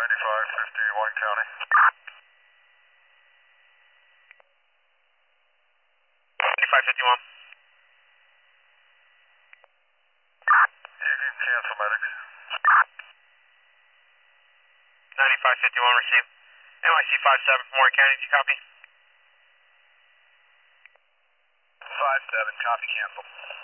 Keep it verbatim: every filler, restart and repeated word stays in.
ninety-five fifty, Warren County. ninety-five fifty-one. You can cancel medics. ninety-five fifty-one received. N Y C five seven from Warren County, did you copy? five seven, copy cancel.